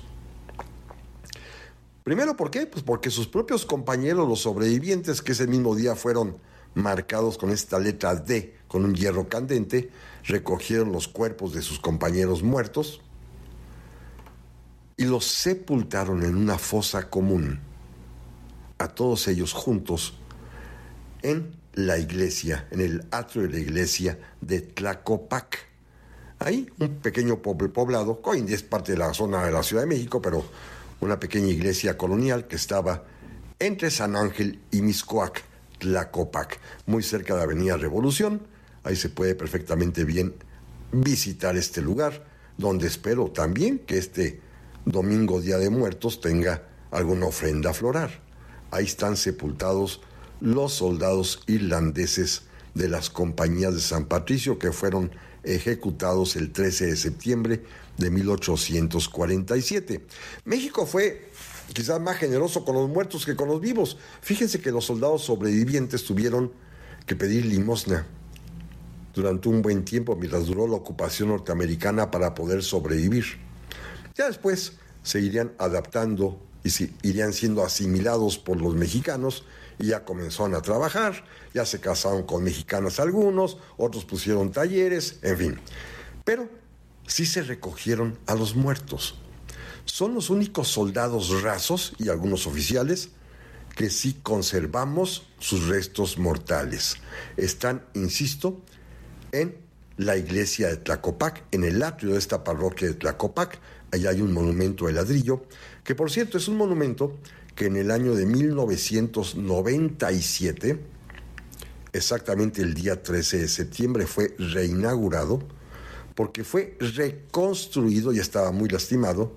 Primero, ¿por qué? Pues porque sus propios compañeros, los sobrevivientes, que ese mismo día fueron marcados con esta letra D, con un hierro candente, recogieron los cuerpos de sus compañeros muertos y los sepultaron en una fosa común, a todos ellos juntos, en la iglesia, en el atrio de la iglesia de Tlacopac. Ahí un pequeño poblado, que hoy en día es parte de la zona de la Ciudad de México, pero una pequeña iglesia colonial que estaba entre San Ángel y Mixcoac, Tlacopac, muy cerca de la Avenida Revolución. Ahí se puede perfectamente bien visitar este lugar, donde espero también que este domingo, Día de Muertos, tenga alguna ofrenda floral. Ahí están sepultados los soldados irlandeses de las compañías de San Patricio que fueron ejecutados el trece de septiembre de mil ochocientos cuarenta y siete. México fue quizás más generoso con los muertos que con los vivos. Fíjense que los soldados sobrevivientes tuvieron que pedir limosna durante un buen tiempo mientras duró la ocupación norteamericana para poder sobrevivir. Ya después se irían adaptando y se irían siendo asimilados por los mexicanos y ya comenzaron a trabajar, ya se casaron con mexicanas algunos, otros pusieron talleres, en fin. Pero sí se recogieron a los muertos. Son los únicos soldados rasos y algunos oficiales que sí conservamos sus restos mortales. Están, insisto, en la iglesia de Tlacopac, en el atrio de esta parroquia de Tlacopac. Allá hay un monumento de ladrillo, que por cierto es un monumento que en el año de mil novecientos noventa y siete, exactamente el día trece de septiembre, fue reinaugurado, porque fue reconstruido, ya estaba muy lastimado,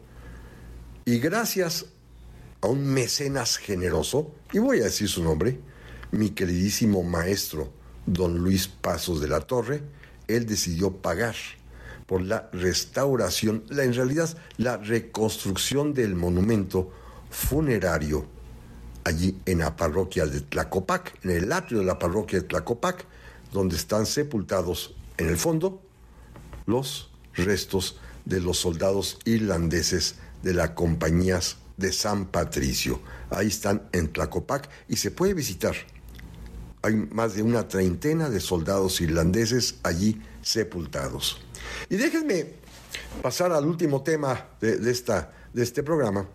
y gracias a un mecenas generoso, y voy a decir su nombre, mi queridísimo maestro don Luis Pasos de la Torre, él decidió pagar por la restauración, la, en realidad la reconstrucción del monumento funerario allí en la parroquia de Tlacopac, en el atrio de la parroquia de Tlacopac, donde están sepultados en el fondo los restos de los soldados irlandeses de las compañías de San Patricio. Ahí están en Tlacopac y se puede visitar. Hay más de una treintena de soldados irlandeses allí sepultados. Y déjenme pasar al último tema de, de, esta, de este programa,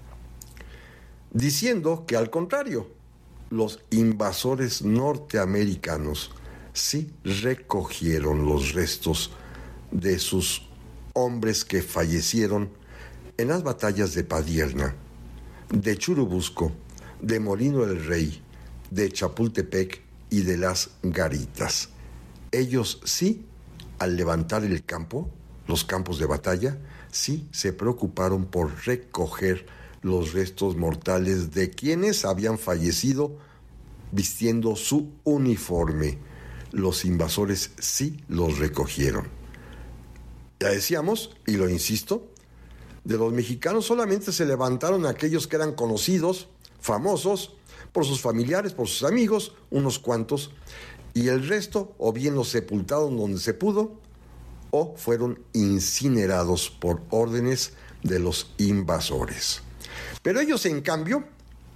diciendo que al contrario, los invasores norteamericanos sí recogieron los restos de sus hombres que fallecieron en las batallas de Padierna, de Churubusco, de Molino del Rey, de Chapultepec y de las Garitas. Ellos sí, al levantar el campo, los campos de batalla, sí se preocuparon por recoger los restos mortales de quienes habían fallecido vistiendo su uniforme. Los invasores sí los recogieron. Ya decíamos, y lo insisto, de los mexicanos solamente se levantaron aquellos que eran conocidos, famosos, por sus familiares, por sus amigos, unos cuantos, y el resto o bien los sepultaron donde se pudo o fueron incinerados por órdenes de los invasores. Pero ellos, en cambio,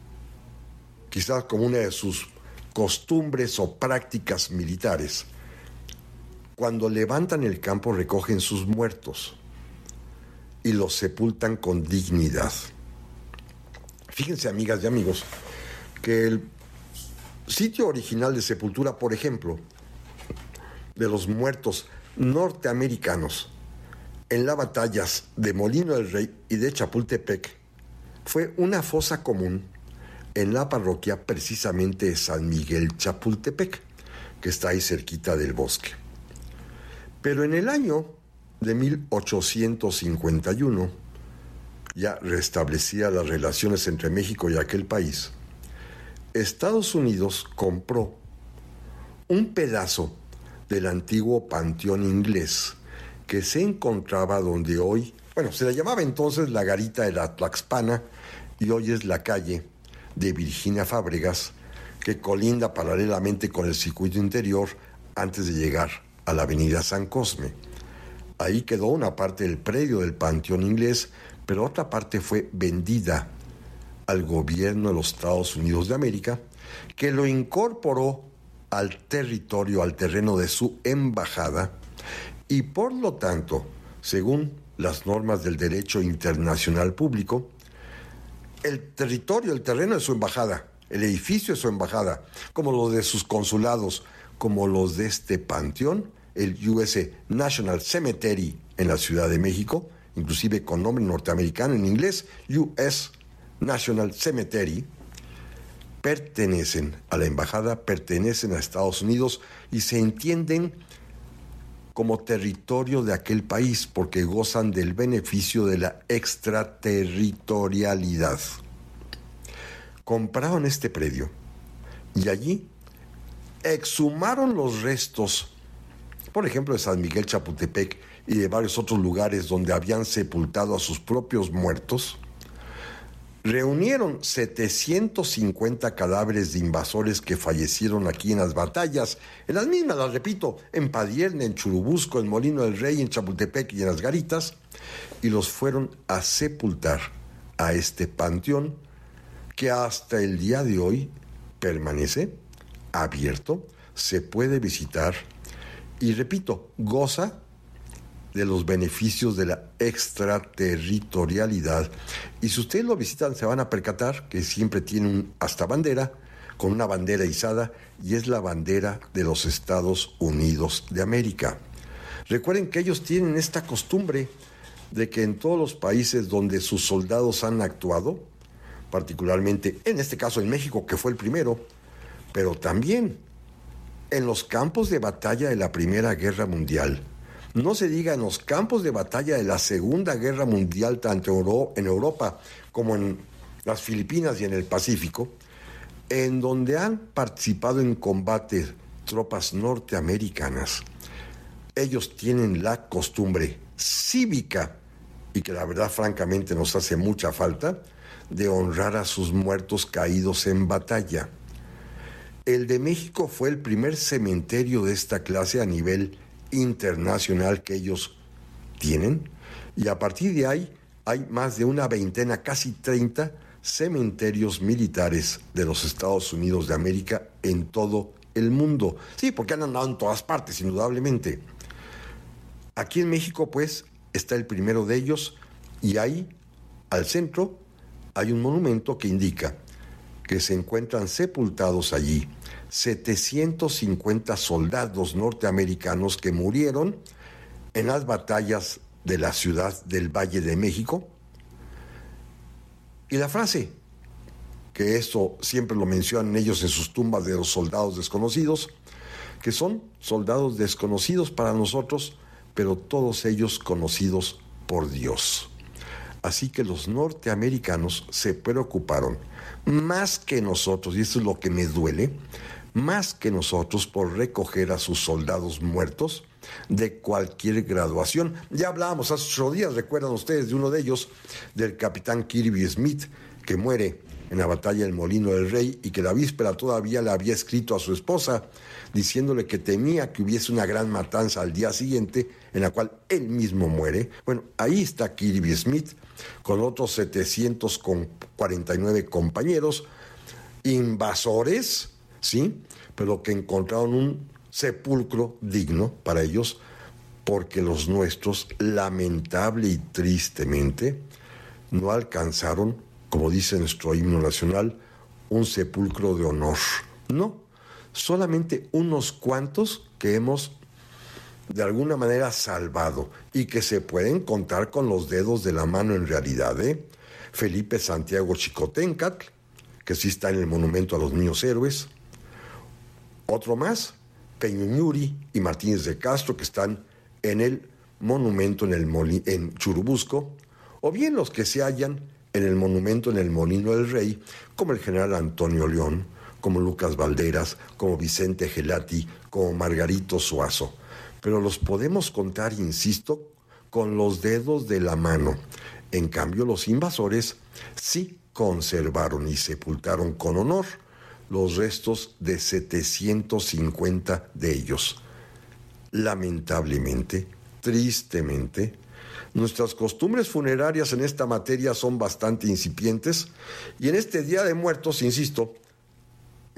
quizás como una de sus costumbres o prácticas militares, cuando levantan el campo recogen sus muertos y los sepultan con dignidad. Fíjense, amigas y amigos, que el sitio original de sepultura, por ejemplo, de los muertos norteamericanos en las batallas de Molino del Rey y de Chapultepec fue una fosa común en la parroquia precisamente de San Miguel Chapultepec, que está ahí cerquita del bosque. Pero en el año de mil ochocientos cincuenta y uno, ya restablecía las relaciones entre México y aquel país, Estados Unidos compró un pedazo del antiguo panteón inglés que se encontraba donde hoy, bueno, se le llamaba entonces la Garita de la Tlaxpana y hoy es la calle de Virginia Fábregas, que colinda paralelamente con el circuito interior antes de llegar a la avenida San Cosme. Ahí quedó una parte del predio del panteón inglés, pero otra parte fue vendida al gobierno de los Estados Unidos de América, que lo incorporó al territorio, al terreno de su embajada y por lo tanto, según las normas del derecho internacional público, el territorio, el terreno de su embajada, el edificio de su embajada, como los de sus consulados, como los de este panteón, el U S National Cemetery en la Ciudad de México, inclusive con nombre norteamericano en inglés, U S National Cemetery, pertenecen a la embajada, pertenecen a Estados Unidos y se entienden como territorio de aquel país porque gozan del beneficio de la extraterritorialidad. Compraron este predio y allí exhumaron los restos, por ejemplo, de San Miguel Chapultepec y de varios otros lugares donde habían sepultado a sus propios muertos. Reunieron setecientos cincuenta cadáveres de invasores que fallecieron aquí en las batallas, en las mismas, las repito, en Padierna, en Churubusco, en Molino del Rey, en Chapultepec y en Las Garitas, y los fueron a sepultar a este panteón que hasta el día de hoy permanece abierto, se puede visitar y, repito, goza de los beneficios de la extraterritorialidad. Y si ustedes lo visitan, se van a percatar que siempre tiene un hasta bandera, con una bandera izada, y es la bandera de los Estados Unidos de América. Recuerden que ellos tienen esta costumbre de que en todos los países donde sus soldados han actuado, particularmente en este caso en México, que fue el primero, pero también en los campos de batalla de la Primera Guerra Mundial, no se diga en los campos de batalla de la Segunda Guerra Mundial, tanto en Europa como en las Filipinas y en el Pacífico, en donde han participado en combate tropas norteamericanas, ellos tienen la costumbre cívica, y que la verdad francamente nos hace mucha falta, de honrar a sus muertos caídos en batalla. El de México fue el primer cementerio de esta clase a nivel internacional que ellos tienen, y a partir de ahí hay más de una veintena, casi treinta cementerios militares de los Estados Unidos de América en todo el mundo. Sí, porque han andado en todas partes, indudablemente. Aquí en México, pues, está el primero de ellos, y ahí, al centro, hay un monumento que indica que se encuentran sepultados allí setecientos cincuenta soldados norteamericanos que murieron en las batallas de la ciudad del Valle de México. Y la frase, que esto siempre lo mencionan ellos en sus tumbas de los soldados desconocidos, que son soldados desconocidos para nosotros, pero todos ellos conocidos por Dios. Así que los norteamericanos se preocuparon más que nosotros, y esto es lo que me duele, más que nosotros por recoger a sus soldados muertos de cualquier graduación. Ya hablábamos hace ocho días, recuerdan ustedes, de uno de ellos, del capitán Kirby Smith, que muere en la batalla del Molino del Rey y que la víspera todavía le había escrito a su esposa diciéndole que temía que hubiese una gran matanza al día siguiente en la cual él mismo muere. Bueno, ahí está Kirby Smith con otros setecientos cuarenta y nueve compañeros invasores, ¿sí? Pero que encontraron un sepulcro digno para ellos, porque los nuestros, lamentable y tristemente, no alcanzaron, como dice nuestro himno nacional, un sepulcro de honor. No, solamente unos cuantos que hemos de alguna manera salvado y que se pueden contar con los dedos de la mano en realidad, ¿eh? Felipe Santiago Chicoténcatl, que sí está en el monumento a los niños héroes. Otro más, Peñuñuri y Martínez de Castro, que están en el monumento en, el Moli- en Churubusco, o bien los que se hallan en el monumento en el Molino del Rey, como el general Antonio León, como Lucas Valderas, como Vicente Gelati, como Margarito Suazo. Pero los podemos contar, insisto, con los dedos de la mano. En cambio, los invasores sí conservaron y sepultaron con honor los restos de setecientos cincuenta de ellos. Lamentablemente, tristemente, nuestras costumbres funerarias en esta materia son bastante incipientes, y en este Día de Muertos, insisto,